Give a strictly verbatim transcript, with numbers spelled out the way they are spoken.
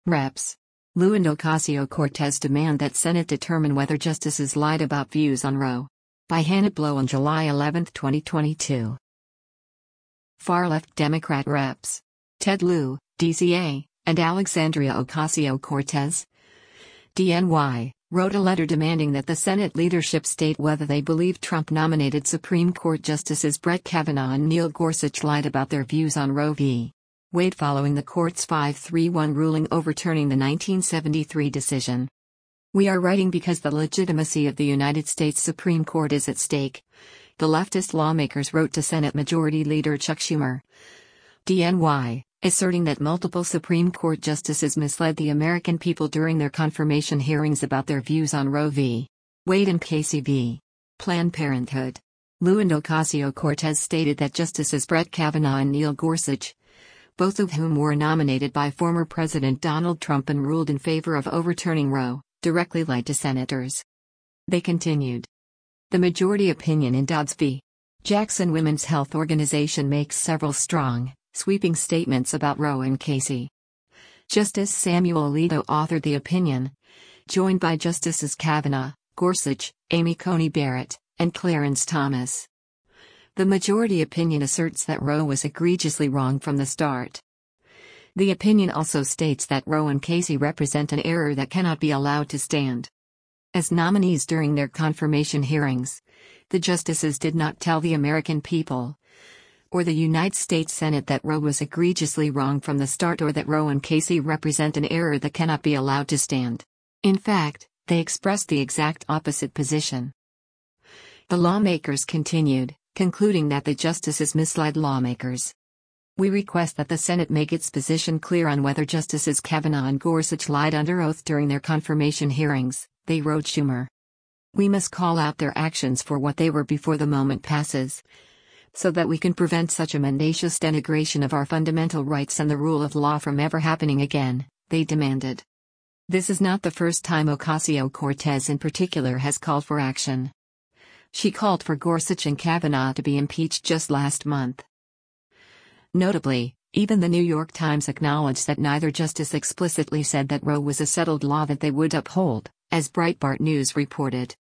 Reps. Lew and Ocasio-Cortez demand that Senate determine whether justices lied about views on Roe. By Hannah Blow on July eleventh, twenty twenty-two. Far-left Democrat Reps. Ted Lieu, D C A, and Alexandria Ocasio-Cortez, D N Y, wrote a letter demanding that the Senate leadership state whether they believe Trump-nominated Supreme Court Justices Brett Kavanaugh and Neil Gorsuch lied about their views on Roe v. Wade following the court's five three one ruling overturning the nineteen seventy-three decision. "We are writing because the legitimacy of the United States Supreme Court is at stake," the leftist lawmakers wrote to Senate Majority Leader Chuck Schumer, D N Y, asserting that multiple Supreme Court justices misled the American people during their confirmation hearings about their views on Roe v. Wade and Casey v. Planned Parenthood. Lieu and Ocasio-Cortez stated that Justices Brett Kavanaugh and Neil Gorsuch, both of whom were nominated by former President Donald Trump and ruled in favor of overturning Roe, directly lied to senators. They continued. The majority opinion in Dobbs v. Jackson Women's Health Organization makes several strong, sweeping statements about Roe and Casey. Justice Samuel Alito authored the opinion, joined by Justices Kavanaugh, Gorsuch, Amy Coney Barrett, and Clarence Thomas. The majority opinion asserts that Roe was egregiously wrong from the start. The opinion also states that Roe and Casey represent an error that cannot be allowed to stand. As nominees during their confirmation hearings, the justices did not tell the American people or the United States Senate that Roe was egregiously wrong from the start or that Roe and Casey represent an error that cannot be allowed to stand. In fact, they expressed the exact opposite position. The lawmakers continued, concluding that the justices misled lawmakers. "We request that the Senate make its position clear on whether Justices Kavanaugh and Gorsuch lied under oath during their confirmation hearings," they wrote Schumer. "We must call out their actions for what they were before the moment passes, so that we can prevent such a mendacious denigration of our fundamental rights and the rule of law from ever happening again," they demanded. This is not the first time Ocasio-Cortez in particular has called for action. She called for Gorsuch and Kavanaugh to be impeached just last month. Notably, even the New York Times acknowledged that neither justice explicitly said that Roe was a settled law that they would uphold, as Breitbart News reported.